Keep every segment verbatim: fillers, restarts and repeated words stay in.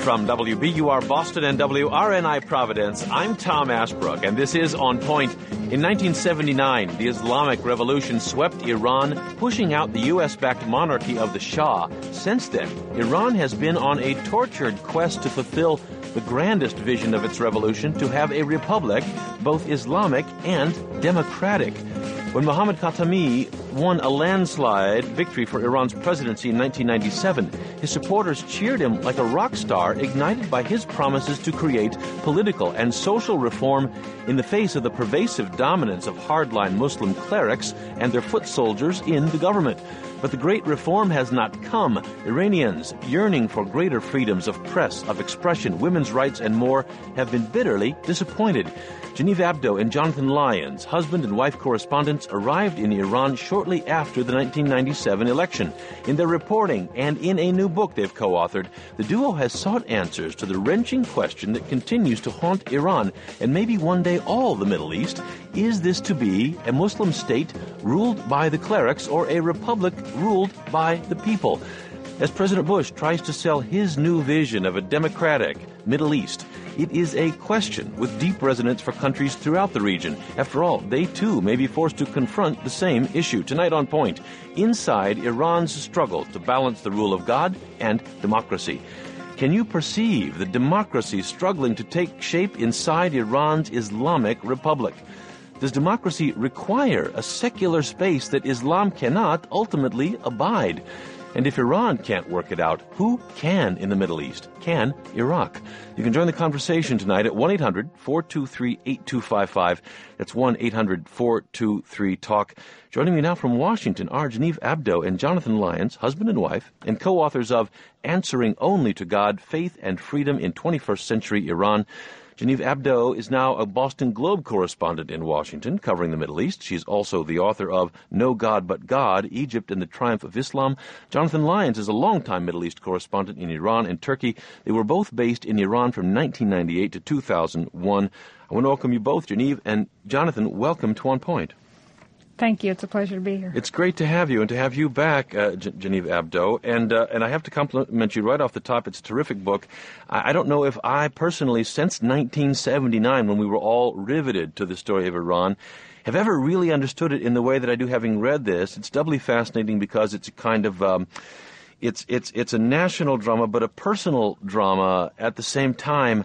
From W B U R Boston and W R N I Providence, I'm Tom Ashbrook, and this is On Point. In nineteen seventy-nine, the Islamic Revolution swept Iran, pushing out the U S-backed monarchy of the Shah. Since then, Iran has been on a tortured quest to fulfill the grandest vision of its revolution, to have a republic, both Islamic and democratic. When Mohammad Khatami won a landslide victory for Iran's presidency in nineteen ninety-seven, his supporters cheered him like a rock star, ignited by his promises to create political and social reform in the face of the pervasive dominance of hardline Muslim clerics and their foot soldiers in the government. But the great reform has not come. Iranians, yearning for greater freedoms of press, of expression, women's rights, and more, have been bitterly disappointed. Genevieve Abdo and Jonathan Lyons, husband and wife correspondents, arrived in Iran shortly after the nineteen ninety-seven election. In their reporting and in a new book they've co-authored, the duo has sought answers to the wrenching question that continues to haunt Iran, and maybe one day all the Middle East. Is this to be a Muslim state ruled by the clerics or a republic ruled by the people? As President Bush tries to sell his new vision of a democratic Middle East, it is a question with deep resonance for countries throughout the region. After all, they too may be forced to confront the same issue. Tonight on Point, inside Iran's struggle to balance the rule of God and democracy. Can you perceive the democracy struggling to take shape inside Iran's Islamic Republic? Does democracy require a secular space that Islam cannot ultimately abide? And if Iran can't work it out, who can in the Middle East? Can Iraq? You can join the conversation tonight at one eight hundred four two three eight two five five. That's one eight hundred four two three talk. Joining me now from Washington are Genevieve Abdo and Jonathan Lyons, husband and wife, and co-authors of Answering Only to God, Faith and Freedom in twenty-first Century Iran. Genevieve Abdo is now a Boston Globe correspondent in Washington, covering the Middle East. She's also the author of No God But God, Egypt and the Triumph of Islam. Jonathan Lyons is a longtime Middle East correspondent in Iran and Turkey. They were both based in Iran from nineteen ninety-eight to two thousand one. I want to welcome you both, Genevieve and Jonathan. Welcome to On Point. Thank you. It's a pleasure to be here. It's great to have you and to have you back, uh, G- Genevieve Abdo. And uh, and I have to compliment you right off the top. It's a terrific book. I, I don't know if I personally, since nineteen seventy-nine, when we were all riveted to the story of Iran, have ever really understood it in the way that I do having read this. It's doubly fascinating because it's a kind of... Um, it's it's it's a national drama, but a personal drama at the same time.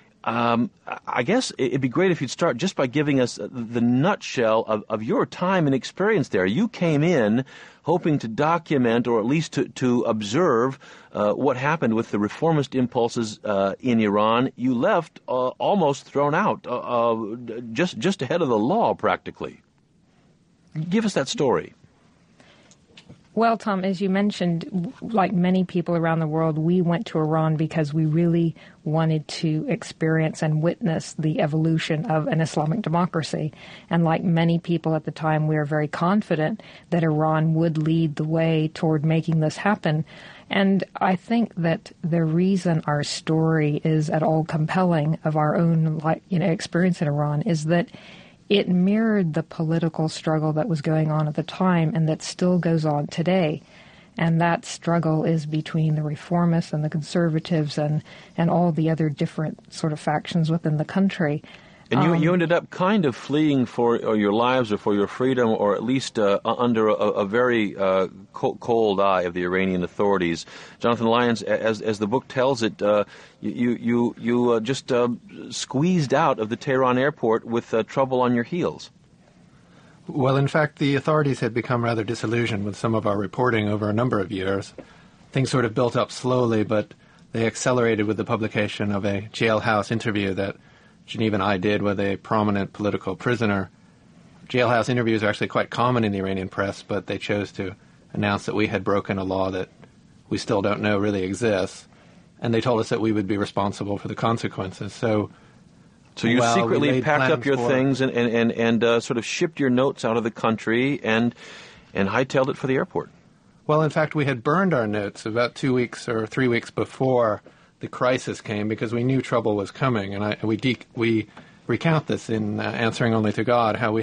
Um, I guess it'd be great if you'd start just by giving us the nutshell of, of your time and experience there. You came in hoping to document, or at least to, to observe, uh, what happened with the reformist impulses uh, in Iran. You left uh, almost thrown out, uh, uh, just just ahead of the law, practically. Give us that story. Well, Tom, as you mentioned, like many people around the world, we went to Iran because we really wanted to experience and witness the evolution of an Islamic democracy. And like many people at the time, we were very confident that Iran would lead the way toward making this happen. And I think that the reason our story is at all compelling of our own, like, you know, experience in Iran is that it mirrored the political struggle that was going on at the time and that still goes on today. And that struggle is between the reformists and the conservatives and, and all the other different sort of factions within the country. And you, um, you ended up kind of fleeing for or your lives or for your freedom, or at least uh, under a, a very uh, cold eye of the Iranian authorities. Jonathan Lyons, as as the book tells it, uh, you you you uh, just uh, squeezed out of the Tehran airport with uh, trouble on your heels. Well, in fact, the authorities had become rather disillusioned with some of our reporting over a number of years. Things sort of built up slowly, but they accelerated with the publication of a jailhouse interview that Genevieve and I did with a prominent political prisoner. Jailhouse interviews are actually quite common in the Iranian press, but they chose to announce that we had broken a law that we still don't know really exists, and they told us that we would be responsible for the consequences. So, so you well, secretly packed up your for, things and and and, and uh, sort of shipped your notes out of the country and and hightailed it for the airport. Well, in fact, we had burned our notes about two weeks or three weeks before the crisis came, because we knew trouble was coming, and I, we de- we recount this in uh, Answering Only to God, how we had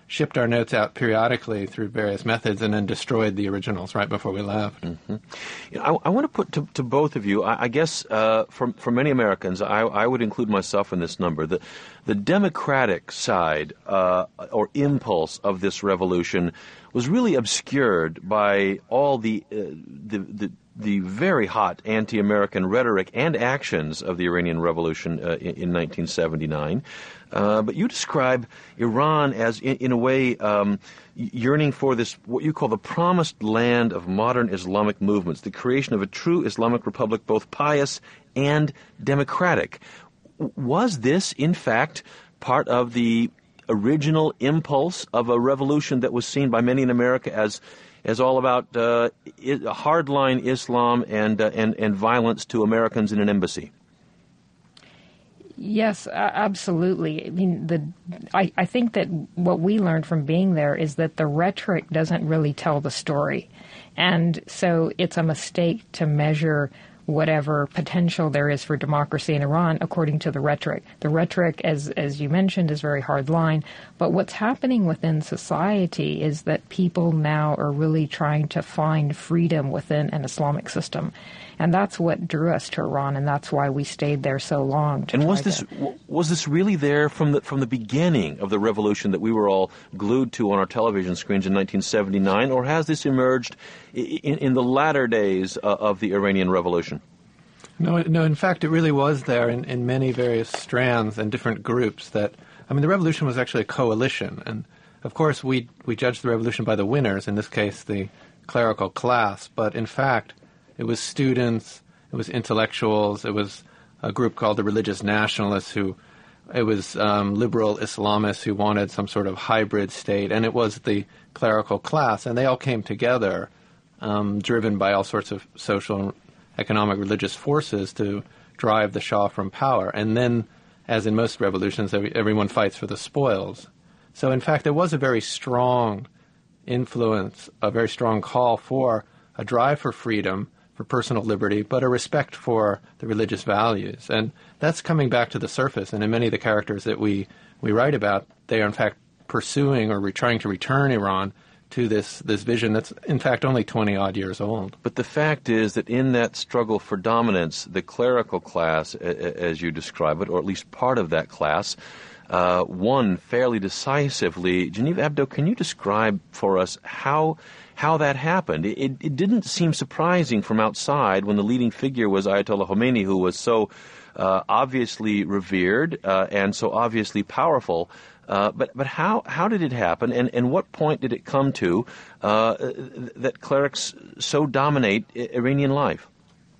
shipped our notes out periodically through various methods and then destroyed the originals right before we left. Mm-hmm. You know, I, I want to put to, to both of you, I, I guess uh, for, for many Americans, I, I would include myself in this number, the, the democratic side uh, or impulse of this revolution was really obscured by all the uh, the, the the very hot anti-American rhetoric and actions of the Iranian Revolution uh, in, in nineteen seventy-nine. Uh, but you describe Iran as, in, in a way, um, yearning for this, what you call the promised land of modern Islamic movements, the creation of a true Islamic republic, both pious and democratic. Was this, in fact, part of the original impulse of a revolution that was seen by many in America as as all about uh, hardline Islam and, uh, and and violence to Americans in an embassy? Yes, uh, absolutely. I mean, the I, I think that what we learned from being there is that the rhetoric doesn't really tell the story. And so it's a mistake to measure whatever potential there is for democracy in Iran according to the rhetoric. The rhetoric, as as you mentioned, is very hard line. But what's happening within society is that people now are really trying to find freedom within an Islamic system. And that's what drew us to Iran, and that's why we stayed there so long. To and was this to... was this really there from the from the beginning of the revolution that we were all glued to on our television screens in nineteen seventy-nine, or has this emerged in, in the latter days uh, of the Iranian Revolution? No, no. In fact, it really was there in, in many various strands and different groups. That I mean, the revolution was actually a coalition, and of course, we we judged the revolution by the winners. In this case, the clerical class. But in fact, it was students, it was intellectuals, it was a group called the Religious Nationalists who, it was um, liberal Islamists who wanted some sort of hybrid state, and it was the clerical class, and they all came together, um, driven by all sorts of social, economic, religious forces to drive the Shah from power. And then, as in most revolutions, every, everyone fights for the spoils. So in fact, there was a very strong influence, a very strong call for a drive for freedom, for personal liberty, but a respect for the religious values. And that's coming back to the surface. And in many of the characters that we, we write about, they are in fact pursuing or re- trying to return Iran to this, this vision that's in fact only twenty-odd years old. But the fact is that in that struggle for dominance, the clerical class, a- as you describe it, or at least part of that class, uh, won fairly decisively. Genevieve Abdo, can you describe for us how how that happened? It, it didn't seem surprising from outside when the leading figure was Ayatollah Khomeini, who was so uh, obviously revered uh, and so obviously powerful. Uh, but but how how did it happen, and, and what point did it come to uh, that clerics so dominate Iranian life?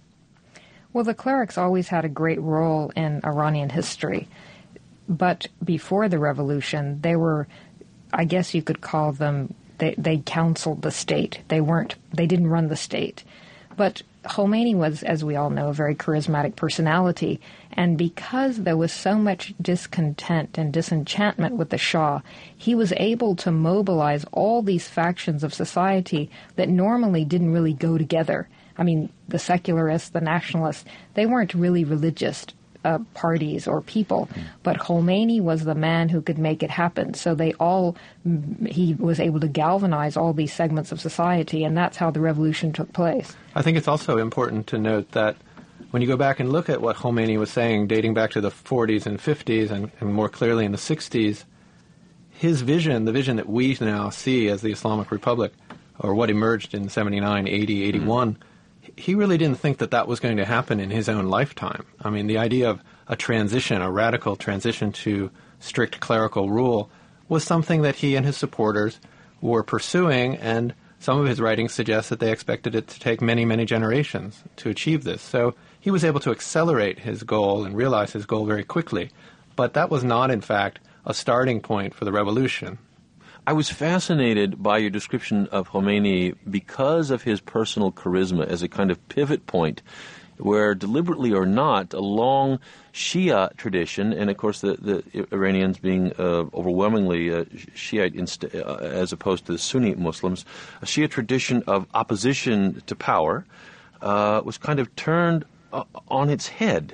Well, the clerics always had a great role in Iranian history. But before the revolution, they were, I guess you could call them, They, they counseled the state. They weren't, they didn't run the state. But Khomeini was, as we all know, a very charismatic personality. And because there was so much discontent and disenchantment with the Shah, he was able to mobilize all these factions of society that normally didn't really go together. I mean, the secularists, the nationalists, they weren't really religious Uh, parties or people, but Khomeini was the man who could make it happen. So they all, he was able to galvanize all these segments of society, and that's how the revolution took place. I think it's also important to note that when you go back and look at what Khomeini was saying, dating back to the forties and fifties, and, and more clearly in the sixties, his vision, the vision that we now see as the Islamic Republic, or what emerged in seventy-nine, eighty, eighty-one, mm-hmm. he really didn't think that that was going to happen in his own lifetime. I mean, the idea of a transition, a radical transition to strict clerical rule was something that he and his supporters were pursuing, and some of his writings suggest that they expected it to take many, many generations to achieve this. So he was able to accelerate his goal and realize his goal very quickly. But that was not, in fact, a starting point for the revolution. I was fascinated by your description of Khomeini because of his personal charisma as a kind of pivot point where, deliberately or not, a long Shia tradition, and of course the, the Iranians being uh, overwhelmingly uh, Shiite inst- uh, as opposed to the Sunni Muslims, a Shia tradition of opposition to power uh, was kind of turned uh, on its head.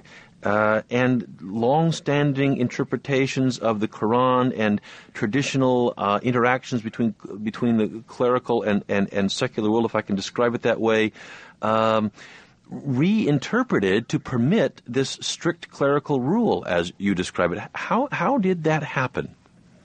uh, and long-standing interpretations of the Quran and traditional uh, interactions between between the clerical and, and, and secular world, if I can describe it that way, um, reinterpreted to permit this strict clerical rule, as you describe it. How how did that happen?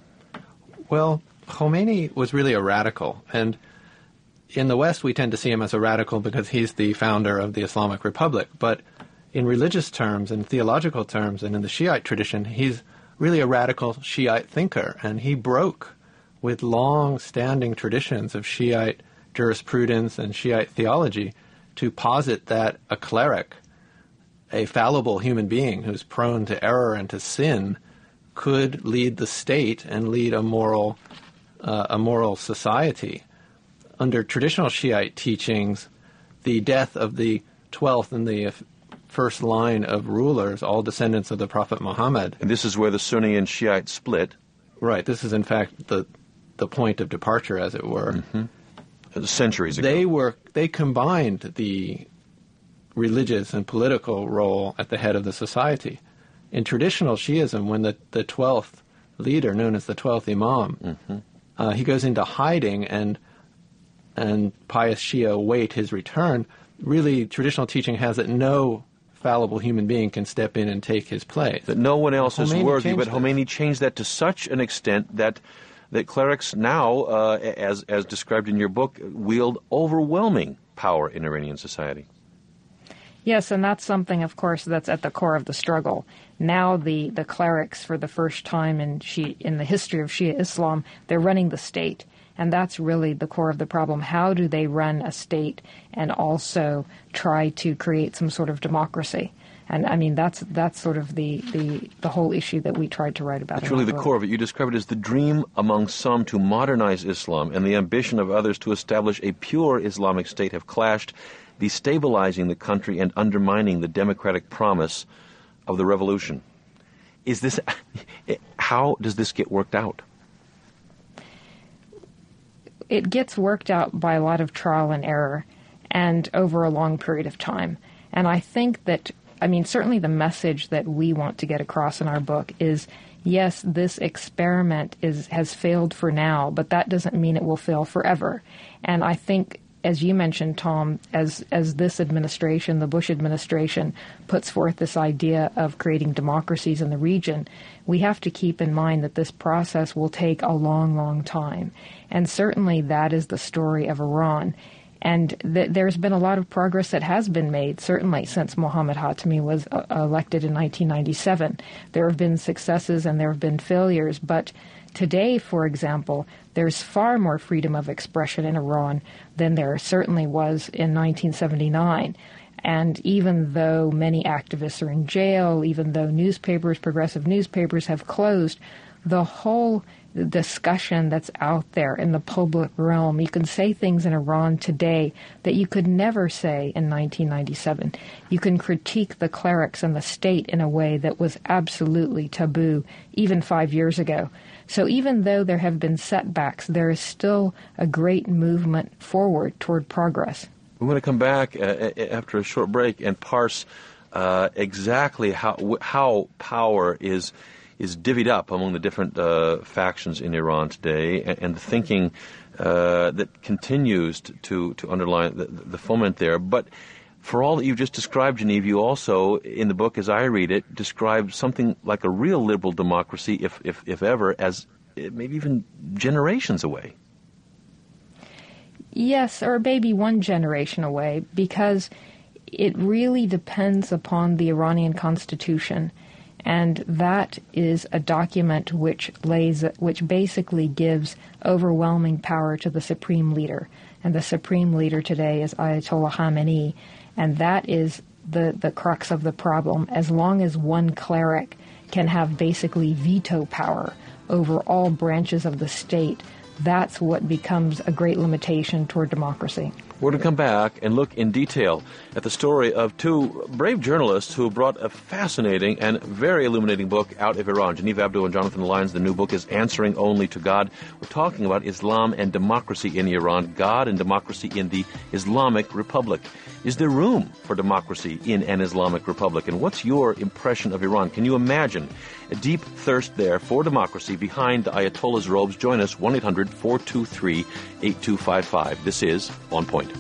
Well, Khomeini was really a radical, and in the West we tend to see him as a radical because he's the founder of the Islamic Republic, but in religious terms, in theological terms, and in the Shiite tradition, he's really a radical Shiite thinker, and he broke with long-standing traditions of Shiite jurisprudence and Shiite theology to posit that a cleric, a fallible human being who's prone to error and to sin, could lead the state and lead a moral, uh, a moral society. Under traditional Shiite teachings, the death of the twelfth and the first line of rulers, all descendants of the Prophet Muhammad. And this is where the Sunni and Shiite split. Right. This is, in fact, the the point of departure, as it were. Mm-hmm. Centuries ago. They were they combined the religious and political role at the head of the society. In traditional Shiism, when the, the twelfth leader, known as the twelfth Imam, mm-hmm. uh, he goes into hiding and and pious Shia await his return, really traditional teaching has that no fallible human being can step in and take his place. That no one else is worthy, but this. Khomeini changed that to such an extent that that clerics now, uh, as as described in your book, wield overwhelming power in Iranian society. Yes, and that's something, of course, that's at the core of the struggle. Now the, the clerics, for the first time in Shia, in the history of Shia Islam, they're running the state. And that's really the core of the problem. How do they run a state and also try to create some sort of democracy? And, I mean, that's that's sort of the, the, the whole issue that we tried to write about. It's really the core of it. You describe it as the dream among some to modernize Islam and the ambition of others to establish a pure Islamic state have clashed, destabilizing the country and undermining the democratic promise of the revolution. Is this, how does this get worked out? It gets worked out by a lot of trial and error and over a long period of time. And I think that, I mean, certainly the message that we want to get across in our book is, yes, this experiment is has failed for now, but that doesn't mean it will fail forever. And I think, as you mentioned, Tom, as as this administration, the Bush administration, puts forth this idea of creating democracies in the region, we have to keep in mind that this process will take a long, long time. And certainly that is the story of Iran. And th- there's been a lot of progress that has been made, certainly since Mohammad Khatami was uh, elected in nineteen ninety-seven. There have been successes and there have been failures, but today, for example, there's far more freedom of expression in Iran than there certainly was in nineteen seventy-nine. And even though many activists are in jail, even though newspapers, progressive newspapers have closed, the whole discussion that's out there in the public realm, you can say things in Iran today that you could never say in nineteen ninety-seven. You can critique the clerics and the state in a way that was absolutely taboo even five years ago. So even though there have been setbacks, there is still a great movement forward toward progress. We want to come back uh, after a short break and parse uh, exactly how how power is is divvied up among the different uh, factions in Iran today, and, and the thinking uh, that continues to to underline the, the foment there. But for all that you've just described, Genevieve, you also, in the book, as I read it, describe something like a real liberal democracy, if if, if ever, as maybe even generations away. Yes, or maybe one generation away, because it really depends upon the Iranian constitution. And that is a document which lays, which basically gives overwhelming power to the supreme leader. And the supreme leader today is Ayatollah Khamenei. And that is the, the crux of the problem. As long as one cleric can have basically veto power over all branches of the state, that's what becomes a great limitation toward democracy. We're going to come back and look in detail at the story of two brave journalists who brought a fascinating and very illuminating book out of Iran. Genevieve Abdo and Jonathan Lyons. The new book is Answering Only to God. We're talking about Islam and democracy in Iran, God and democracy in the Islamic Republic. Is there room for democracy in an Islamic Republic? And what's your impression of Iran? Can you imagine a deep thirst there for democracy behind the Ayatollah's robes? Join us, one eight hundred four two three eight two five five. This is On Point.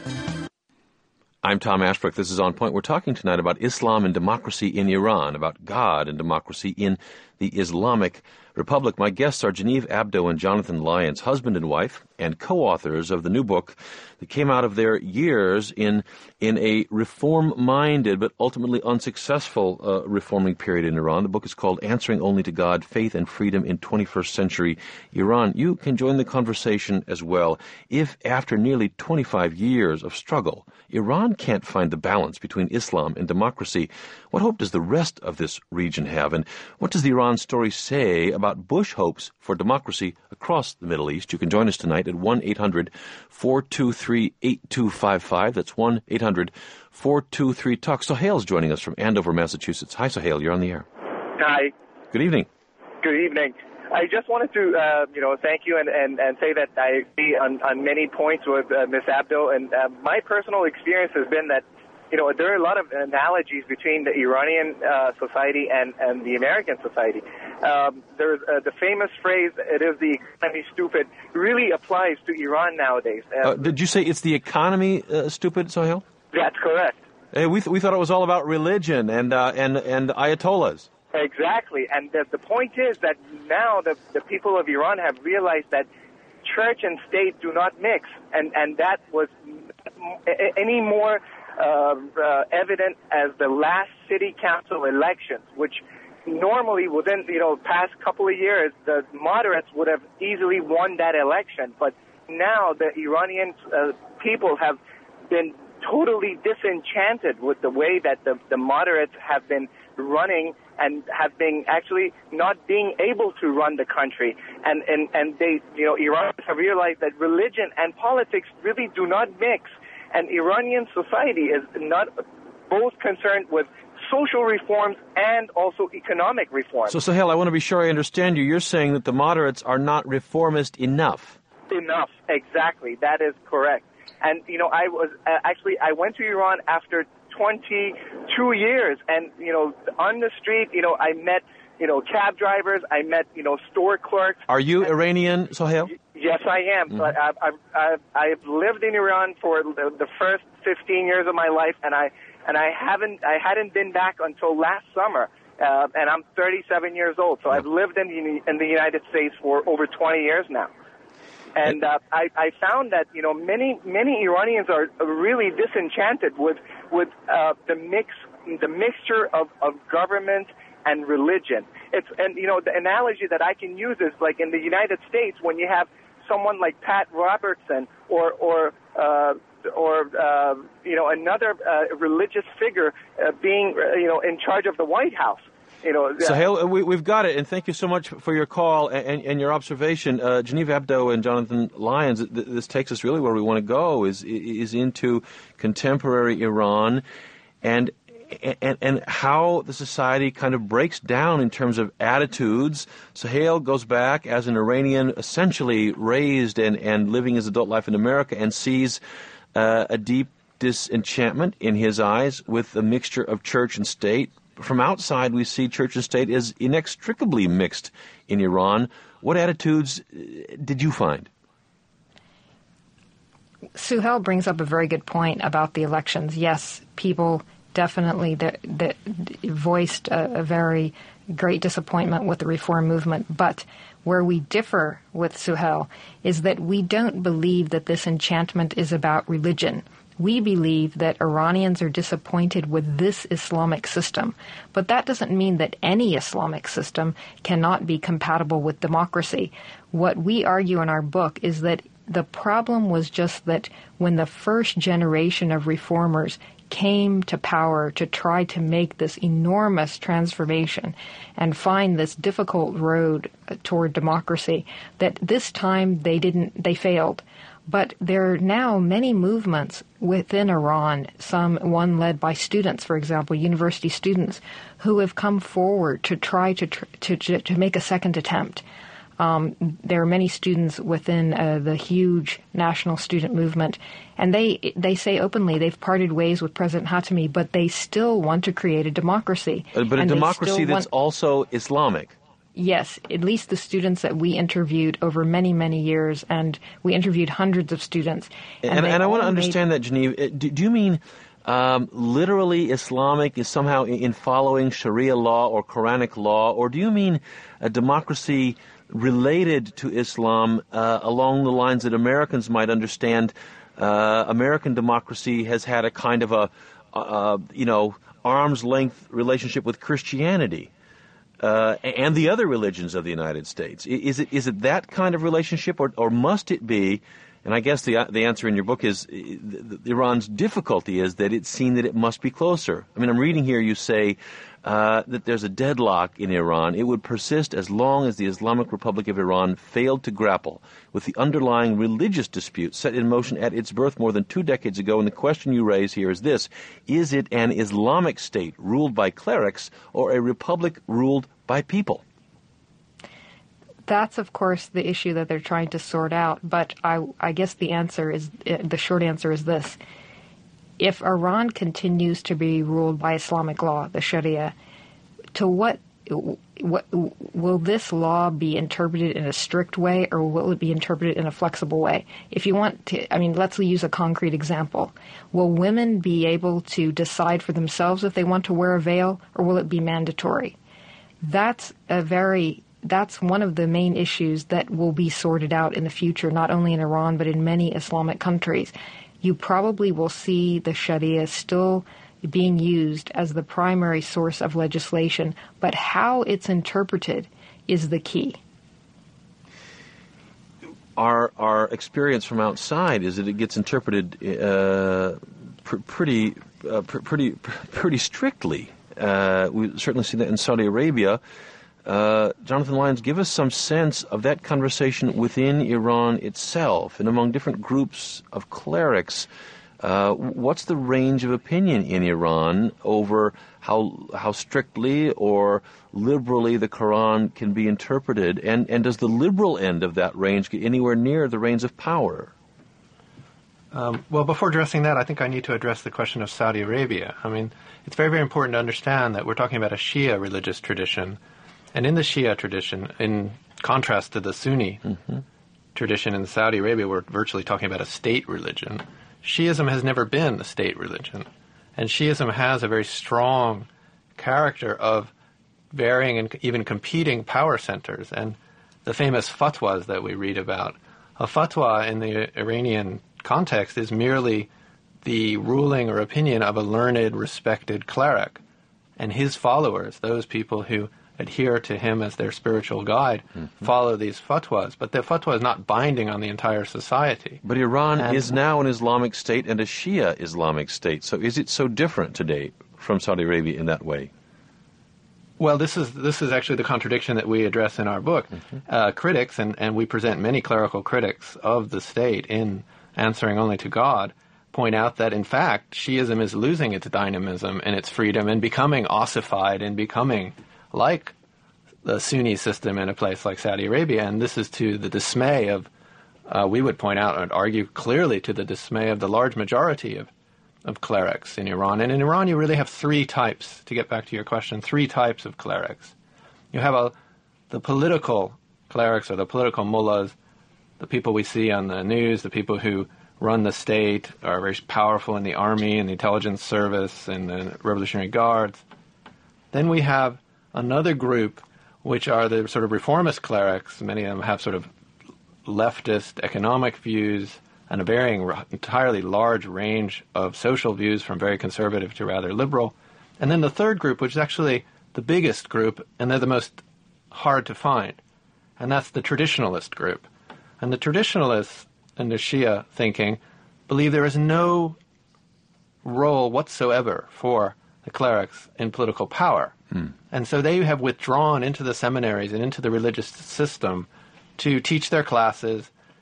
I'm Tom Ashbrook. This is On Point. We're talking tonight about Islam and democracy in Iran, about God and democracy in the Islamic Republic. My guests are Genevieve Abdo and Jonathan Lyons, husband and wife, and co-authors of the new book that came out of their years in in a reform-minded but ultimately unsuccessful uh, reforming period in Iran. The book is called Answering Only to God, Faith and Freedom in twenty-first Century Iran. You can join the conversation as well. If after nearly twenty-five years of struggle, Iran can't find the balance between Islam and democracy, what hope does the rest of this region have? And what does the Iran story say about Bush hopes for democracy across the Middle East? You can join us tonight at one eight hundred four two three eight two five five. That's one eight hundred four two three talk. Sohail's joining us from Andover, Massachusetts. Hi, Sohail. You're on the air. Hi. Good evening. Good evening. I just wanted to, uh, you know, thank you and, and, and say that I agree on, on many points with uh, Miz Abdo. And uh, my personal experience has been that, you know, there are a lot of analogies between the Iranian uh, society and, and the American society. Um, there's uh, the famous phrase, "It is the economy stupid," really applies to Iran nowadays. Uh, uh, did you say it's the economy uh, stupid, Sohail? That's correct. Hey, we th- we thought it was all about religion and uh, and and Ayatollahs. Exactly, and the, the point is that now the, the people of Iran have realized that church and state do not mix, and, and that was any more uh, uh, evident as the last city council elections, which normally within, you know, past couple of years, the moderates would have easily won that election, but now the Iranian uh, people have been totally disenchanted with the way that the, the moderates have been running and have been actually not being able to run the country. And, and, and they, you know, Iranians have realized that religion and politics really do not mix. And Iranian society is not both concerned with social reforms and also economic reforms. So, Sohail, I want to be sure I understand you. You're saying that the moderates are not reformist enough. Enough, exactly. That is correct. And, you know, I was uh, actually, I went to Iran after twenty-two years, and, you know, on the street, you know, I met, you know, cab drivers, I met, you know, store clerks. Are you and, Iranian, Sohail? Yes, I am. Mm-hmm. But I've, I've, I've, I've lived in Iran for the, the first fifteen years of my life, and I and I haven't, I hadn't been back until last summer. Uh, and I'm thirty-seven years old, so I've lived in the, in the United States for over twenty years now. And uh, I, I found that, you know, many many Iranians are really disenchanted with with uh, the mix the mixture of, of government and religion. It's and you know the analogy that I can use is like in the United States when you have someone like Pat Robertson or or uh, or uh, you know another uh, religious figure uh, being uh, you know in charge of the White House. You know, Sohail, we, we've got it, and thank you so much for your call and, and, and your observation. Uh, Genevieve Abdo and Jonathan Lyons, th- this takes us really where we want to go, is is into contemporary Iran and, and and how the society kind of breaks down in terms of attitudes. Sohail goes back as an Iranian essentially raised and, and living his adult life in America and sees uh, a deep disenchantment in his eyes with a mixture of church and state. From outside, we see church and state as inextricably mixed in Iran. What attitudes did you find? Sohail brings up a very good point about the elections. Yes, people definitely that, that voiced a, a very great disappointment with the reform movement. But where we differ with Sohail is that we don't believe that this enchantment is about religion. We believe that Iranians are disappointed with this Islamic system, but that doesn't mean that any Islamic system cannot be compatible with democracy. What we argue in our book is that the problem was just that when the first generation of reformers came to power to try to make this enormous transformation and find this difficult road toward democracy, that this time they didn't, they failed. But there are now many movements within Iran, some one led by students, for example, university students, who have come forward to try to to, to make a second attempt. Um, there are many students within uh, the huge national student movement, and they they say openly they've parted ways with President Khatami, but they still want to create a democracy. Uh, but a and democracy that's want, also Islamic. Yes, at least the students that we interviewed over many, many years, and we interviewed hundreds of students. And, and, and I want to understand that, Genevieve. Do, do you mean um, literally Islamic is somehow in following Sharia law or Quranic law, or do you mean a democracy related to Islam uh, along the lines that Americans might understand? Uh, American democracy has had a kind of a, uh, you know, arm's length relationship with Christianity. Uh, and the other religions of the United States. Is it is it that kind of relationship, or, or must it be? And I guess the the answer in your book is uh, Iran's difficulty is that it's seen that it must be closer. I mean, I'm reading here you say uh, that there's a deadlock in Iran. It would persist as long as the Islamic Republic of Iran failed to grapple with the underlying religious dispute set in motion at its birth more than two decades ago. And the question you raise here is this: is it an Islamic state ruled by clerics or a republic ruled by people? That's, of course, the issue that they're trying to sort out. But I, I guess the answer is, the short answer is this. If Iran continues to be ruled by Islamic law, the Sharia, to what, what will this law be interpreted in a strict way, or will it be interpreted in a flexible way? If you want to, I mean, let's use a concrete example. Will women be able to decide for themselves if they want to wear a veil, or will it be mandatory? That's a very That's one of the main issues that will be sorted out in the future, not only in Iran, but in many Islamic countries. You probably will see the Sharia still being used as the primary source of legislation, but how it's interpreted is the key. Our our experience from outside is that it gets interpreted uh, pr- pretty uh, pr- pretty pr- pretty strictly. Uh, we certainly see that in Saudi Arabia. Uh, Jonathan Lyons, give us some sense of that conversation within Iran itself and among different groups of clerics. Uh, what's the range of opinion in Iran over how how strictly or liberally the Quran can be interpreted, and, and does the liberal end of that range get anywhere near the reins of power? Um, well, before addressing that, I think I need to address the question of Saudi Arabia. I mean, it's very, very important to understand that we're talking about a Shia religious tradition. And in the Shia tradition, in contrast to the Sunni mm-hmm. tradition in Saudi Arabia, we're virtually talking about a state religion. Shiism has never been a state religion. And Shiism has a very strong character of varying and even competing power centers. And the famous fatwas that we read about, a fatwa in the Iranian context is merely the ruling or opinion of a learned, respected cleric. And his followers, those people who adhere to him as their spiritual guide, mm-hmm. follow these fatwas. But the fatwa is not binding on the entire society. But Iran and is now an Islamic state and a Shia Islamic state. So is it so different today from Saudi Arabia in that way? Well, this is this is actually the contradiction that we address in our book. Mm-hmm. Uh, critics, and, and we present many clerical critics of the state in Answering Only to God, point out that, in fact, Shiism is losing its dynamism and its freedom and becoming ossified and becoming like the Sunni system in a place like Saudi Arabia. And this is to the dismay of, uh, we would point out and argue clearly to the dismay of the large majority of, of clerics in Iran. And in Iran, you really have three types, to get back to your question, three types of clerics. You have a, the political clerics, or the political mullahs, the people we see on the news, the people who run the state, are very powerful in the army and the intelligence service and the Revolutionary Guards. Then we have another group, which are the sort of reformist clerics. Many of them have sort of leftist economic views and a varying, entirely large range of social views, from very conservative to rather liberal. And then the third group, which is actually the biggest group, and they're the most hard to find, and that's the traditionalist group. And the traditionalists and the Shia thinking believe there is no role whatsoever for the clerics in political power. Hmm. And so they have withdrawn into the seminaries and into the religious system to teach their classes,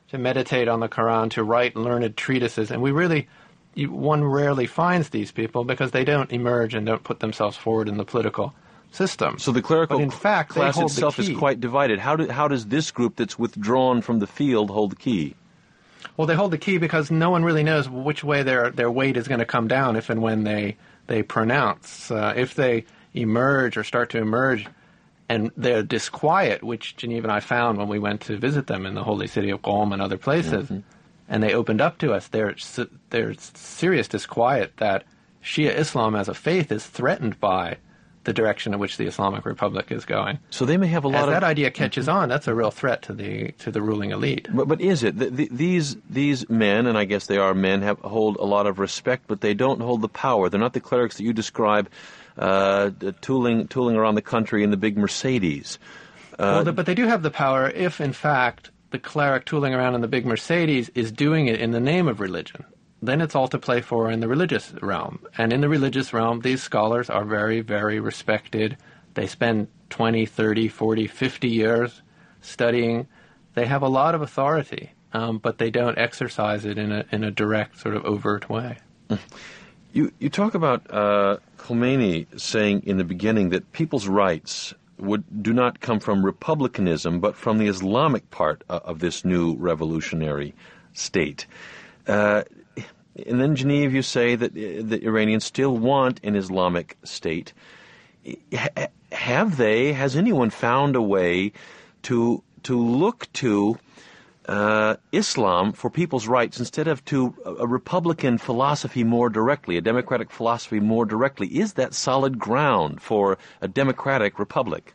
to meditate on the Quran, to write learned treatises. And we really, you, one rarely finds these people because they don't emerge and don't put themselves forward in the political system. So the clerical but in fact, class they hold itself the key. is quite divided. How, do, how does this group that's withdrawn from the field hold the key? Well, they hold the key because no one really knows which way their their weight is going to come down if and when they they pronounce. Uh, if they emerge or start to emerge and they're disquiet, which Geneva and I found when we went to visit them in the holy city of Qom and other places, mm-hmm. and they opened up to us, there's there's serious disquiet that Shia Islam as a faith is threatened by the direction in which the Islamic Republic is going. So they may have a lot As of... that idea catches on, that's a real threat to the to the ruling elite. But, but is it? The, the, these these men, and I guess they are men, have hold a lot of respect, but they don't hold the power. They're not the clerics that you describe uh, tooling tooling around the country in the big Mercedes. Uh, well, the, but they do have the power if, in fact, the cleric tooling around in the big Mercedes is doing it in the name of religion. Then it's all to play for in the religious realm. And in the religious realm, these scholars are very, very respected. They spend twenty, thirty, forty, fifty years studying. They have a lot of authority, um, but they don't exercise it in a in a direct, sort of overt way. You you talk about uh, Khomeini saying in the beginning that people's rights would do not come from republicanism, but from the Islamic part uh, of this new revolutionary state. Uh, And then, Geneva, you say that the Iranians still want an Islamic state. H- have they, has anyone found a way to to look to uh, Islam for people's rights instead of to a, a Republican philosophy more directly, a democratic philosophy more directly? Is that solid ground for a democratic republic?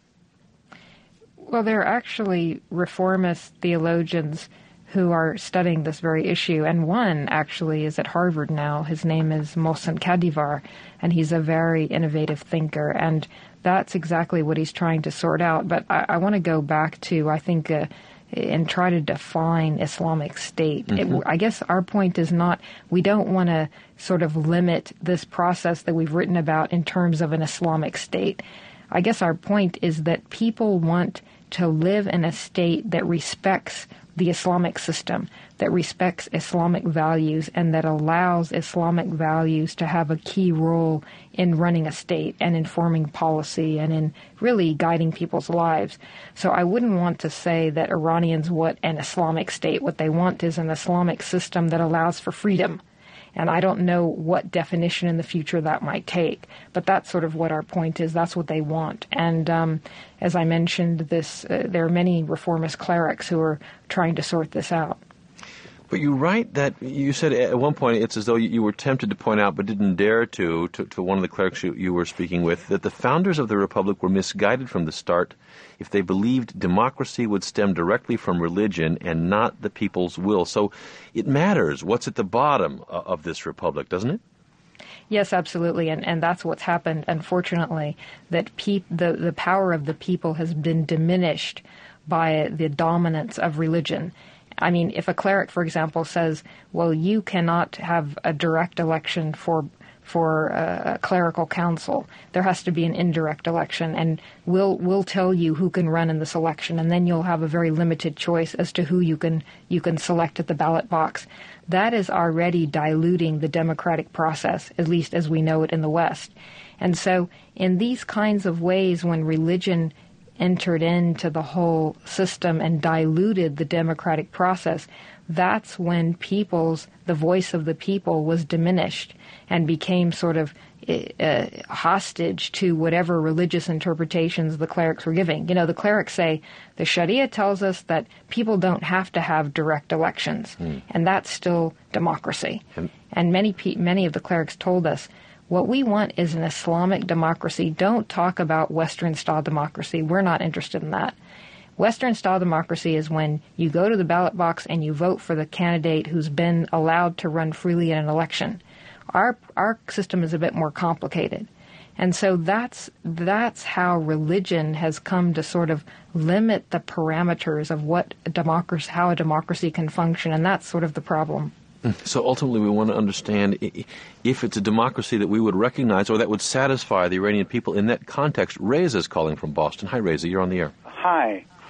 Well, there are actually reformist theologians who are studying this very issue, and one actually is at Harvard now. His name is Mohsen Kadivar, and he's a very innovative thinker, and that's exactly what he's trying to sort out. But I, I want to go back to, I think, uh, and try to define Islamic State. Mm-hmm. It, I guess our point is not, we don't want to sort of limit this process that we've written about in terms of an Islamic State. I guess our point is that people want to live in a state that respects the Islamic system, that respects Islamic values, and that allows Islamic values to have a key role in running a state and in forming policy and in really guiding people's lives. So I wouldn't want to say that Iranians want an Islamic state. What they want is an Islamic system that allows for freedom. And I don't know what definition in the future that might take, but that's sort of what our point is. That's what they want. And um, as I mentioned, this uh, there are many reformist clerics who are trying to sort this out. But you write that, you said at one point it's as though you were tempted to point out but didn't dare to, to, to one of the clerics you, you were speaking with, that the founders of the Republic were misguided from the start if they believed democracy would stem directly from religion and not the people's will. So it matters what's at the bottom of this Republic, doesn't it? Yes, absolutely, and and that's what's happened, unfortunately, that pe- the, the power of the people has been diminished by the dominance of religion. I mean, if a cleric, for example, says, well, you cannot have a direct election for for a clerical council, there has to be an indirect election, and we'll we'll tell you who can run in this election, and then you'll have a very limited choice as to who you can you can select at the ballot box. That is already diluting the democratic process, at least as we know it in the West. And so in these kinds of ways, when religion entered into the whole system and diluted the democratic process, that's when people's, the voice of the people was diminished and became sort of uh, hostage to whatever religious interpretations the clerics were giving. You know, the clerics say, the Sharia tells us that people don't have to have direct elections, mm. and that's still democracy. Mm. And many pe- many of the clerics told us, what we want is an Islamic democracy. Don't talk about Western-style democracy. We're not interested in that. Western-style democracy is when you go to the ballot box and you vote for the candidate who's been allowed to run freely in an election. Our our system is a bit more complicated. And so that's that's how religion has come to sort of limit the parameters of what a democracy, how a democracy can function, and that's sort of the problem. So ultimately we want to understand if it's a democracy that we would recognize or that would satisfy the Iranian people in that context. Reza is calling from Boston. Hi, Reza. You're on the air. Hi. Hi.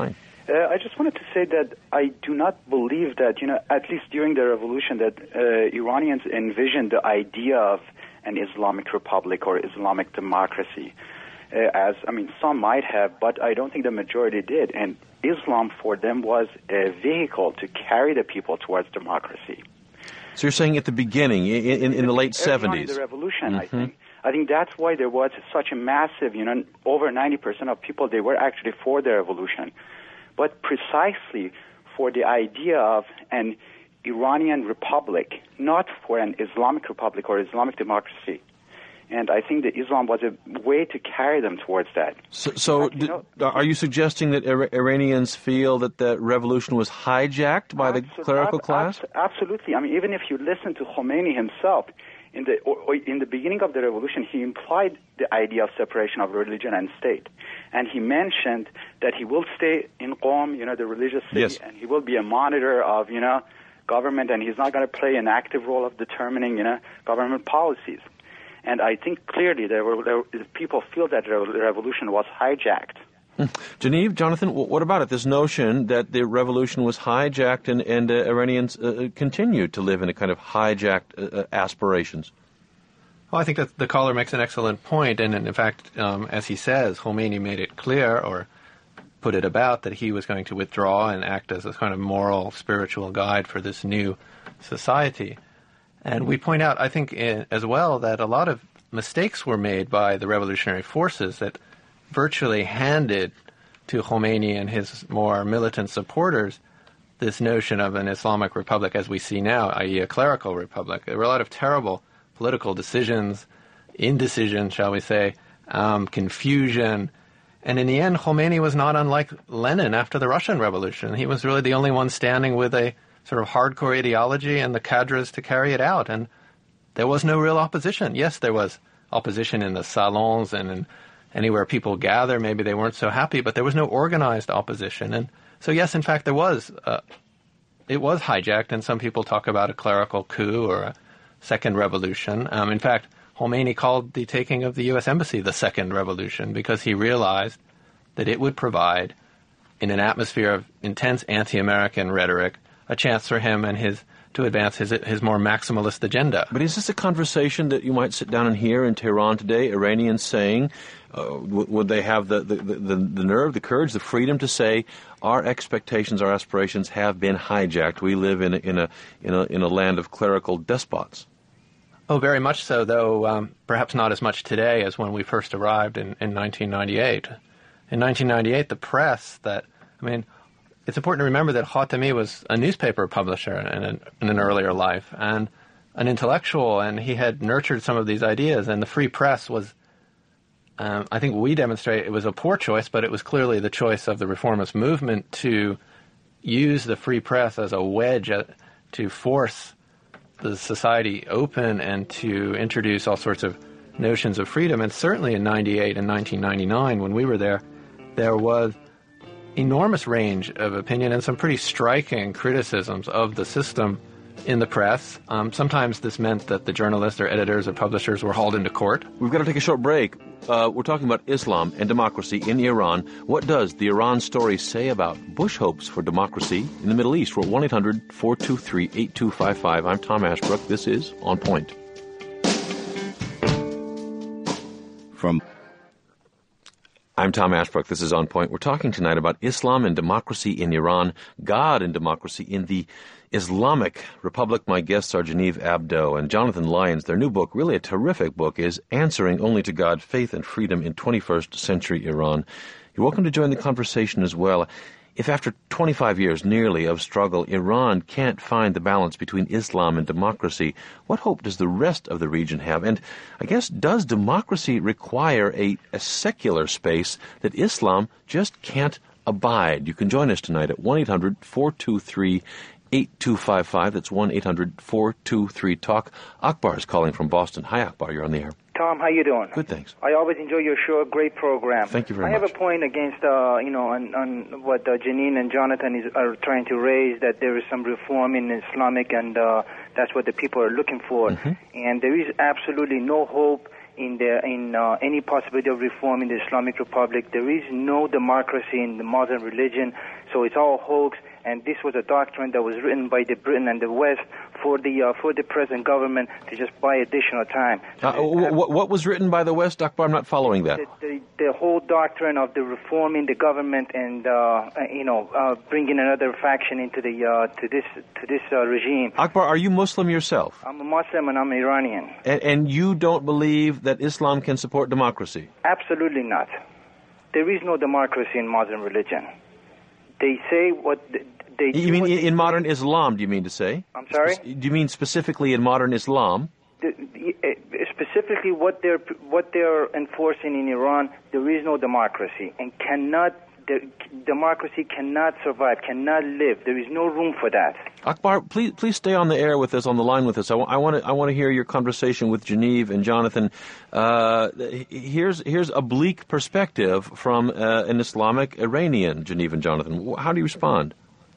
Uh, I just wanted to say that I do not believe that, you know, at least during the revolution, that uh, Iranians envisioned the idea of an Islamic republic or Islamic democracy. Uh, as, I mean, some might have, but I don't think the majority did. And Islam for them was a vehicle to carry the people towards democracy. So you're saying at the beginning, in, in, in the late seventies? In the revolution, mm-hmm. I think. I think that's why there was such a massive, you know, over ninety percent of people, they were actually for the revolution. But precisely for the idea of an Iranian republic, not for an Islamic republic or Islamic democracy. And I think that Islam was a way to carry them towards that. So, so like, you know, did, are you suggesting that Ir- Iranians feel that the revolution was hijacked by the clerical ab- class? Ab- absolutely. I mean, even if you listen to Khomeini himself, in the or, or in the beginning of the revolution, he implied the idea of separation of religion and state. And he mentioned that he will stay in Qom, you know, the religious city, yes. and he will be a monitor of, you know, government, and he's not going to play an active role of determining, you know, government policies. And I think clearly there were, there, people feel that the revolution was hijacked. Genevieve, Jonathan, what about it? This notion that the revolution was hijacked and, and uh, Iranians uh, continued to live in a kind of hijacked uh, aspirations. Well, I think that the caller makes an excellent point, and in fact, um, as he says, Khomeini made it clear, or put it about, that he was going to withdraw and act as a kind of moral, spiritual guide for this new society. And we point out, I think, in, as well, that a lot of mistakes were made by the revolutionary forces that virtually handed to Khomeini and his more militant supporters this notion of an Islamic republic as we see now, that is a clerical republic. There were a lot of terrible political decisions, indecision, shall we say, um, confusion. And in the end, Khomeini was not unlike Lenin after the Russian Revolution. He was really the only one standing with a sort of hardcore ideology and the cadres to carry it out. And there was no real opposition. Yes, there was opposition in the salons and in anywhere people gather. Maybe they weren't so happy, but there was no organized opposition. And so, yes, in fact, there was, uh, it was hijacked, and some people talk about a clerical coup or a second revolution. Um, in fact, Khomeini called the taking of the U S Embassy the second revolution because he realized that it would provide, in an atmosphere of intense anti-American rhetoric, a chance for him and his to advance his his more maximalist agenda. But is this a conversation that you might sit down and hear in Tehran today? Iranians saying, uh, w- would they have the, the, the, the nerve, the courage, the freedom to say, our expectations, our aspirations have been hijacked. We live in a, in a in a in a land of clerical despots. Oh, very much so, though um, perhaps not as much today as when we first arrived in, in nineteen ninety-eight. In nineteen ninety-eight, the press that, I mean, it's important to remember that Khatami was a newspaper publisher in an, in an earlier life and an intellectual, and he had nurtured some of these ideas, and the free press was, um, I think we demonstrate it was a poor choice, but it was clearly the choice of the reformist movement to use the free press as a wedge at, to force the society open and to introduce all sorts of notions of freedom. And certainly in ninety-eight and nineteen ninety-nine, when we were there, there was enormous range of opinion and some pretty striking criticisms of the system in the press. Um, sometimes this meant that the journalists or editors or publishers were hauled into court. We've got to take a short break. Uh, we're talking about Islam and democracy in Iran. What does the Iran story say about Bush hopes for democracy in the Middle East? We're at one eight hundred four two three eight two five five. I'm Tom Ashbrook. This is On Point. From I'm Tom Ashbrook. This is On Point. We're talking tonight about Islam and democracy in Iran, God and democracy in the Islamic Republic. My guests are Genevieve Abdo and Jonathan Lyons. Their new book, really a terrific book, is Answering Only to God, Faith and Freedom in twenty-first Century Iran. You're welcome to join the conversation as well. If after twenty-five years nearly of struggle, Iran can't find the balance between Islam and democracy, what hope does the rest of the region have? And I guess, does democracy require a, a secular space that Islam just can't abide? You can join us tonight at one eight hundred four two three eight two five five. That's one eight hundred four two three talk. Akbar is calling from Boston. Hi, Akbar. You're on the air. Tom, how you doing? Good, thanks. I always enjoy your show. Great program. Thank you very I much. I have a point against, uh, you know, on, on what uh, Janine and Jonathan is, are trying to raise, that there is some reform in Islamic, and uh, that's what the people are looking for. Mm-hmm. And there is absolutely no hope in the in uh, any possibility of reform in the Islamic Republic. There is no democracy in the modern religion, so it's all hoax. And this was a doctrine that was written by the Britain and the West for the uh, for the present government to just buy additional time. Uh, what, what was written by the West, Akbar? I'm not following that. The, the, the whole doctrine of the reforming the government and uh, you know uh, bringing another faction into the uh, to this to this uh, regime. Akbar, are you Muslim yourself? I'm a Muslim and I'm Iranian. And, and you don't believe that Islam can support democracy? Absolutely not. There is no democracy in modern religion. They say what they do. You mean in, they in modern Islam, do you mean to say? I'm sorry? Spe- do you mean specifically in modern Islam? The, the, specifically what they're what they're enforcing in Iran, there is no democracy and cannot the, democracy cannot survive, cannot live. There is no room for that. Akbar, please please stay on the air with us, on the line with us. I, w- I want to I want to hear your conversation with Genevieve and Jonathan. Uh, here's here's a bleak perspective from uh, an Islamic Iranian, Genevieve and Jonathan. How do you respond?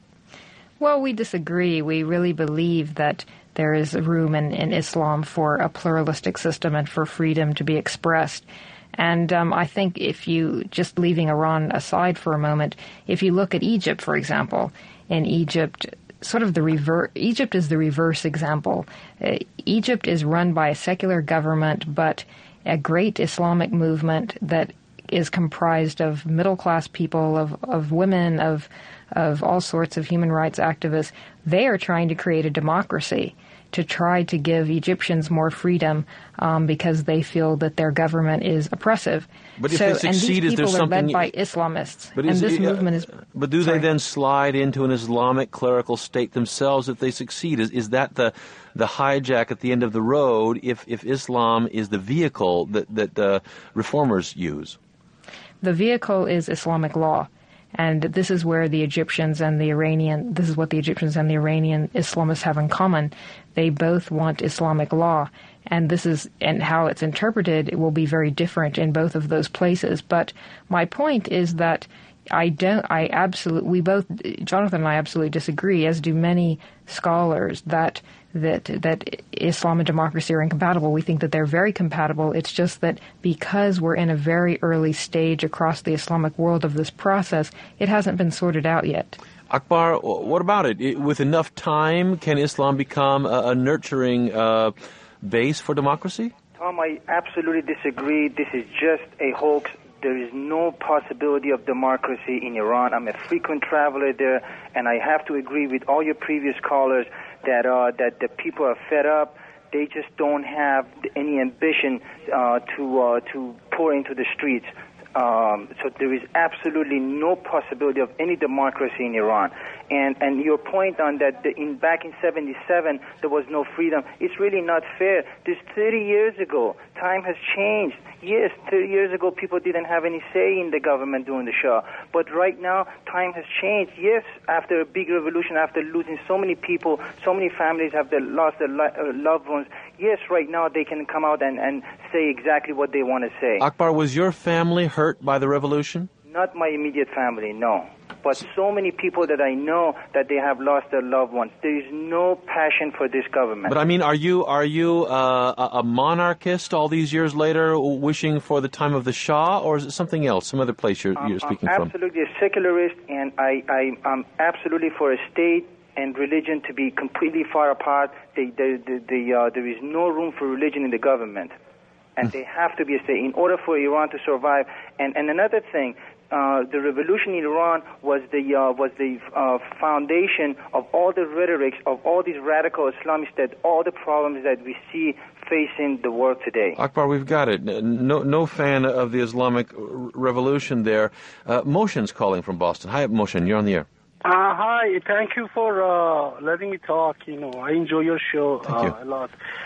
Well, we disagree. We really believe that there is room in, in Islam for a pluralistic system and for freedom to be expressed. And um, I think if you, just leaving Iran aside for a moment, if you look at Egypt, for example, in Egypt, sort of the reverse, Egypt is the reverse example. Uh, Egypt is run by a secular government, but a great Islamic movement that is comprised of middle-class people, of, of women, of of all sorts of human rights activists. They are trying to create a democracy to try to give Egyptians more freedom um, because they feel that their government is oppressive. But if so, they succeed, and these is there people are something... led by Islamists, but and is, this uh, movement is... But do sorry. they then slide into an Islamic clerical state themselves if they succeed? Is, is that the the hijack at the end of the road if, if Islam is the vehicle that, that uh, reformers use? The vehicle is Islamic law. And this is where the Egyptians and the Iranian, this is what the Egyptians and the Iranian Islamists have in common. They both want Islamic law. And this is, and how it's interpreted, it will be very different in both of those places. But my point is that I don't, I absolutely, we both, Jonathan and I absolutely disagree, as do many scholars, that that that Islam and democracy are incompatible. We think that they're very compatible. It's just that because we're in a very early stage across the Islamic world of this process, it hasn't been sorted out yet. Akbar, what about it? With enough time, can Islam become a, a nurturing uh, base for democracy? Tom, I absolutely disagree. This is just a hoax. There is no possibility of democracy in Iran. I'm a frequent traveler there, and I have to agree with all your previous callers that uh, that the people are fed up. They just don't have any ambition uh, to uh, to pour into the streets. Um, so there is absolutely no possibility of any democracy in Iran. And and your point on that the, in back in seventy-seven there was no freedom, it's really not fair. This thirty years ago, time has changed. Yes, thirty years ago people didn't have any say in the government during the Shah. But right now, time has changed. Yes, after a big revolution, after losing so many people, so many families have their, lost their li- uh, loved ones, yes, right now they can come out and, and say exactly what they want to say. Akbar, was your family hurt by the revolution? Not my immediate family, no. But so many people that I know that they have lost their loved ones. There is no passion for this government. But I mean, are you are you uh, a, a monarchist all these years later, wishing for the time of the Shah, or is it something else, some other place you're, you're speaking I'm from? absolutely a secularist, and I, I, I'm absolutely for a state and religion to be completely far apart. They, they, they, they, uh, there is no room for religion in the government, and they have to be a state in order for Iran to survive. And, and another thing, Uh, the revolution in Iran was the uh, was the uh, foundation of all the rhetorics of all these radical Islamists, that all the problems that we see facing the world today. Akbar, we've got it. No, no fan of the Islamic revolution there. Uh, Moshen's calling from Boston. Hi, Moshen. You're on the air. Uh, hi. Thank you for uh, letting me talk. You know, I enjoy your show uh, a lot.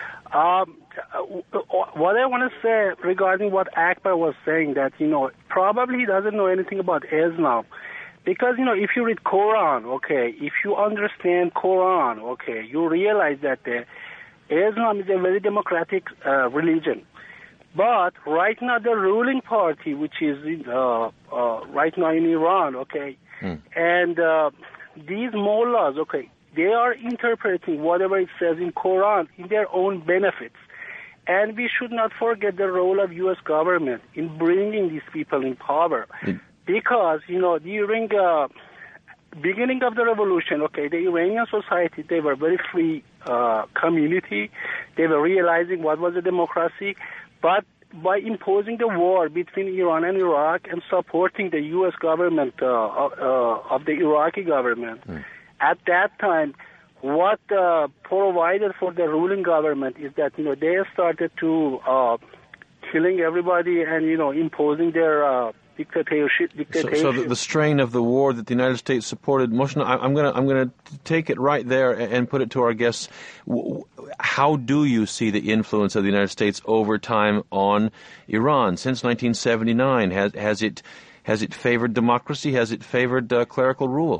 Um, what I want to say regarding what Akbar was saying, that, you know, probably he doesn't know anything about Islam. Because, you know, if you read Quran, okay, if you understand Quran, okay, you realize that the Islam is a very democratic uh, religion. But right now the ruling party, which is uh, uh, right now in Iran, okay, mm. and uh, these mullahs, okay, they are interpreting whatever it says in Quran in their own benefits. And we should not forget the role of U S government in bringing these people in power. Mm. Because, you know, during the beginning of the revolution, okay, the Iranian society, they were very free uh, community. They were realizing what was a democracy. But by imposing the war between Iran and Iraq and supporting the U S government uh, uh, of the Iraqi government, mm. at that time, what uh, provided for the ruling government is that, you know, they started to uh, killing everybody and, you know, imposing their uh, dictatorship. dictatorship. So, so the, the strain of the war that the United States supported, Mohsen, I, I'm going to I'm going to take it right there and, and put it to our guests. How do you see the influence of the United States over time on Iran since nineteen seventy-nine? Has has it has it favored democracy? Has it favored uh, clerical rule?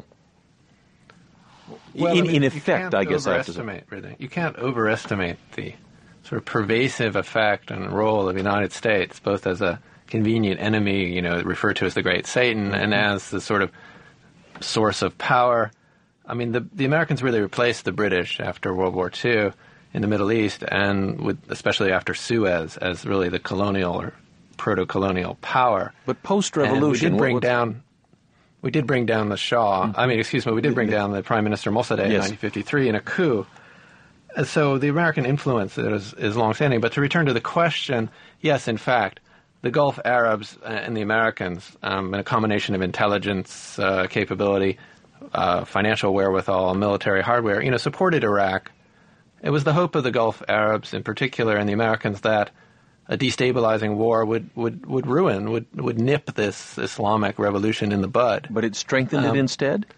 Well, in, I mean, in effect, I guess I have to say. Really. You can't overestimate the sort of pervasive effect and role of the United States, both as a convenient enemy, you know, referred to as the Great Satan, and as the sort of source of power. I mean, the the Americans really replaced the British after World War Two in the Middle East, and with especially after Suez, as really the colonial or proto-colonial power. But post-revolution, and we did bring down. We did bring down the Shah. I mean, excuse me, we did bring down the Prime Minister Mossadegh yes. in nineteen fifty-three in a coup. And so the American influence is, is long-standing. But to return to the question, yes, in fact, the Gulf Arabs and the Americans, um, in a combination of intelligence uh, capability, uh, financial wherewithal, military hardware, you know, supported Iraq. It was the hope of the Gulf Arabs in particular and the Americans that a destabilizing war would, would, would ruin, would would nip this Islamic revolution in the bud. But it strengthened um, it instead?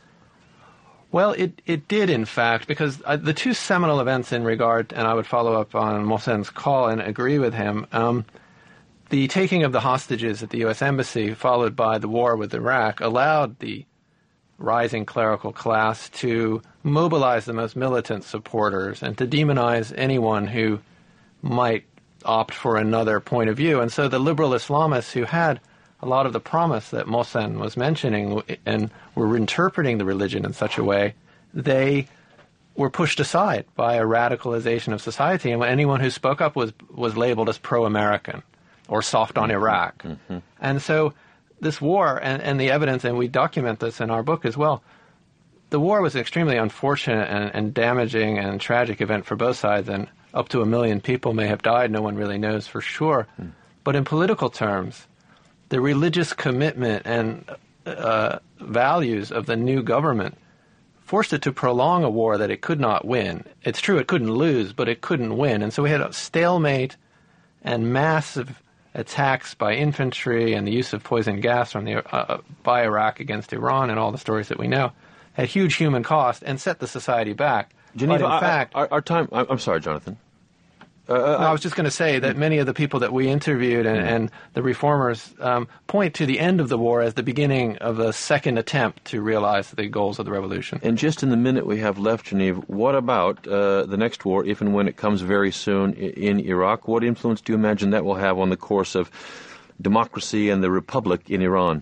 Well, it, it did, in fact, because uh, the two seminal events in regard, and I would follow up on Mohsen's call and agree with him, um, the taking of the hostages at the U S Embassy, followed by the war with Iraq, allowed the rising clerical class to mobilize the most militant supporters and to demonize anyone who might opt for another point of view. And so the liberal Islamists who had a lot of the promise that Mohsen was mentioning and were interpreting the religion in such a way, they were pushed aside by a radicalization of society. And anyone who spoke up was, was labeled as pro-American or soft on Iraq. Mm-hmm. And so this war and, and the evidence, and we document this in our book as well, the war was an extremely unfortunate and, and damaging and tragic event for both sides, and up to a million people may have died. No one really knows for sure. Mm. But in political terms, the religious commitment and uh, values of the new government forced it to prolong a war that it could not win. It's true it couldn't lose, but it couldn't win. And so we had a stalemate and massive attacks by infantry and the use of poison gas from the, uh, by Iraq against Iran and all the stories that we know had huge human cost and set the society back. Geneva, but in I, fact, our, our time. I'm sorry, Jonathan. Uh, no, I was just going to say that many of the people that we interviewed and, yeah. and the reformers um, point to the end of the war as the beginning of a second attempt to realize the goals of the revolution. And just in the minute we have left, Geneva, what about uh, the next war, if and when it comes very soon in Iraq? What influence do you imagine that will have on the course of democracy and the republic in Iran?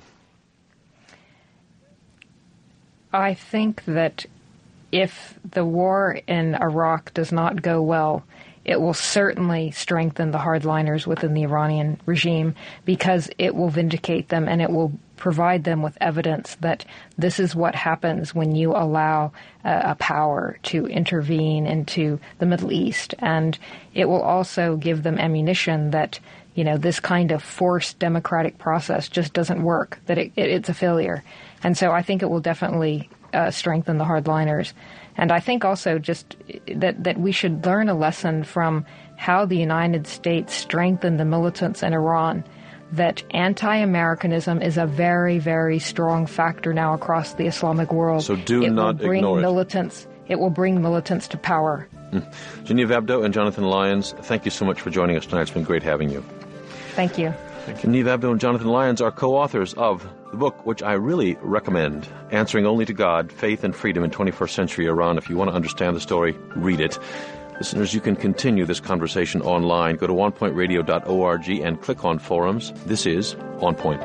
I think that if the war in Iraq does not go well, it will certainly strengthen the hardliners within the Iranian regime, because it will vindicate them and it will provide them with evidence that this is what happens when you allow uh, a power to intervene into the Middle East. And it will also give them ammunition that, you know, this kind of forced democratic process just doesn't work, that it, it, it's a failure. And so I think it will definitely uh, strengthen the hardliners. And I think also just that, that we should learn a lesson from how the United States strengthened the militants in Iran, that anti-Americanism is a very, very strong factor now across the Islamic world. So do it not will bring ignore militants, it. It will bring militants to power. Mm. Geneva Abdo and Jonathan Lyons, thank you so much for joining us tonight. It's been great having you. Thank you. Thank you. Geneva Abdo and Jonathan Lyons are co-authors of the book, which I really recommend, Answering Only to God, Faith and Freedom in twenty-first Century Iran. If you want to understand the story, read it. Listeners, you can continue this conversation online. Go to one point radio dot org and click on forums. This is On Point.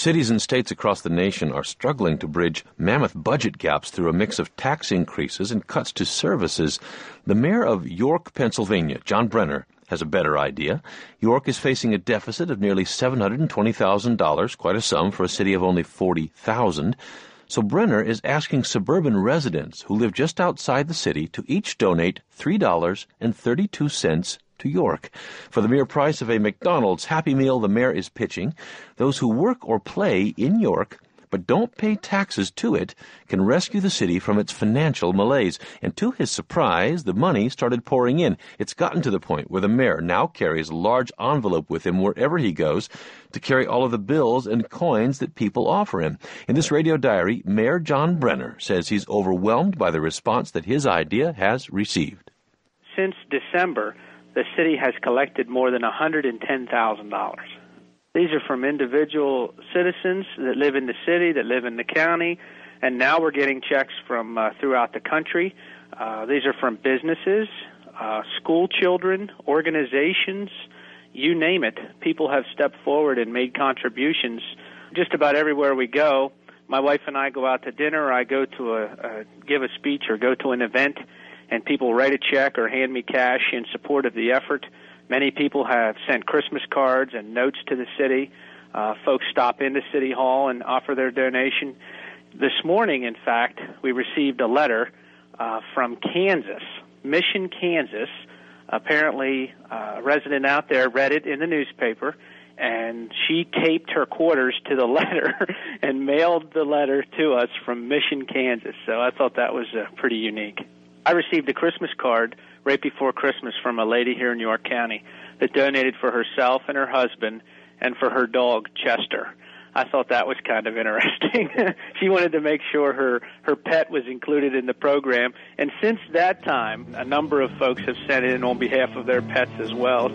Cities and states across the nation are struggling to bridge mammoth budget gaps through a mix of tax increases and cuts to services. The mayor of York, Pennsylvania, John Brenner, has a better idea. York is facing a deficit of nearly seven hundred twenty thousand dollars, quite a sum for a city of only forty thousand. So Brenner is asking suburban residents who live just outside the city to each donate three dollars and thirty-two cents to York. For the mere price of a McDonald's Happy Meal, the mayor is pitching, those who work or play in York but don't pay taxes to it can rescue the city from its financial malaise. And to his surprise, the money started pouring in. It's gotten to the point where the mayor now carries a large envelope with him wherever he goes to carry all of the bills and coins that people offer him. In this radio diary, Mayor John Brenner says he's overwhelmed by the response that his idea has received. Since December, the city has collected more than one hundred ten thousand dollars. These are from individual citizens that live in the city, that live in the county, and now we're getting checks from uh, throughout the country. Uh, these are from businesses, uh, school children, organizations, you name it. People have stepped forward and made contributions just about everywhere we go. My wife and I go out to dinner, or I go to a, a give a speech or go to an event, and people write a check or hand me cash in support of the effort. Many people have sent Christmas cards and notes to the city. Uh, folks stop into City Hall and offer their donation. This morning, in fact, we received a letter uh, from Kansas, Mission, Kansas. Apparently, uh, a resident out there read it in the newspaper, and she taped her quarters to the letter and mailed the letter to us from Mission, Kansas. So I thought that was uh, pretty unique. I received a Christmas card right before Christmas from a lady here in York County that donated for herself and her husband and for her dog, Chester. I thought that was kind of interesting. She wanted to make sure her, her pet was included in the program. And since that time, a number of folks have sent in on behalf of their pets as well.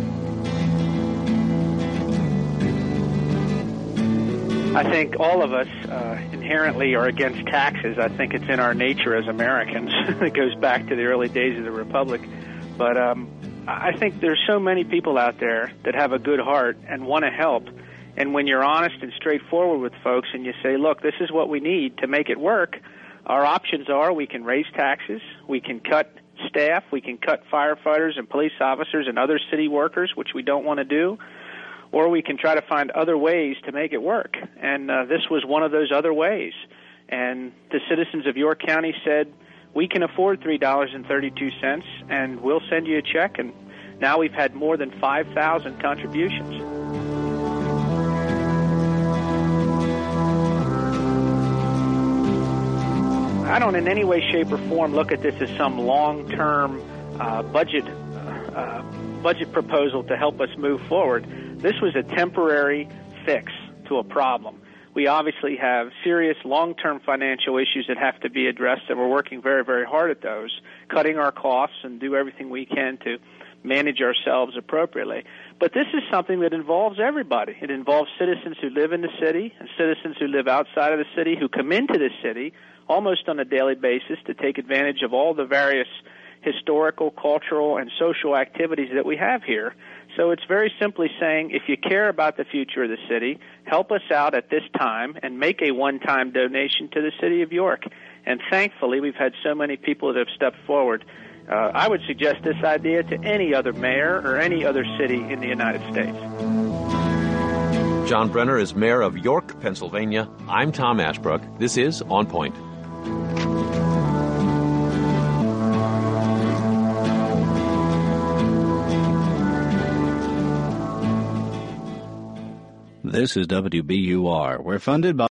I think all of us uh, inherently are against taxes. I think it's in our nature as Americans. It goes back to the early days of the Republic. But um, I think there's so many people out there that have a good heart and want to help. And when you're honest and straightforward with folks and you say, look, this is what we need to make it work, our options are we can raise taxes, we can cut staff, we can cut firefighters and police officers and other city workers, which we don't want to do, or we can try to find other ways to make it work. And uh, this was one of those other ways. And the citizens of York County said, we can afford three dollars and thirty-two cents, and we'll send you a check. And now we've had more than five thousand contributions. I don't in any way, shape, or form look at this as some long-term uh, budget uh, budget proposal to help us move forward. This was a temporary fix to a problem. We obviously have serious long-term financial issues that have to be addressed, and we're working very, very hard at those, cutting our costs and do everything we can to manage ourselves appropriately. But this is something that involves everybody. It involves citizens who live in the city and citizens who live outside of the city who come into the city almost on a daily basis to take advantage of all the various historical, cultural, and social activities that we have here. So it's very simply saying, if you care about the future of the city, help us out at this time and make a one-time donation to the city of York. And thankfully, we've had so many people that have stepped forward. Uh, I would suggest this idea to any other mayor or any other city in the United States. John Brenner is mayor of York, Pennsylvania. I'm Tom Ashbrook. This is On Point. This is W B U R. We're funded by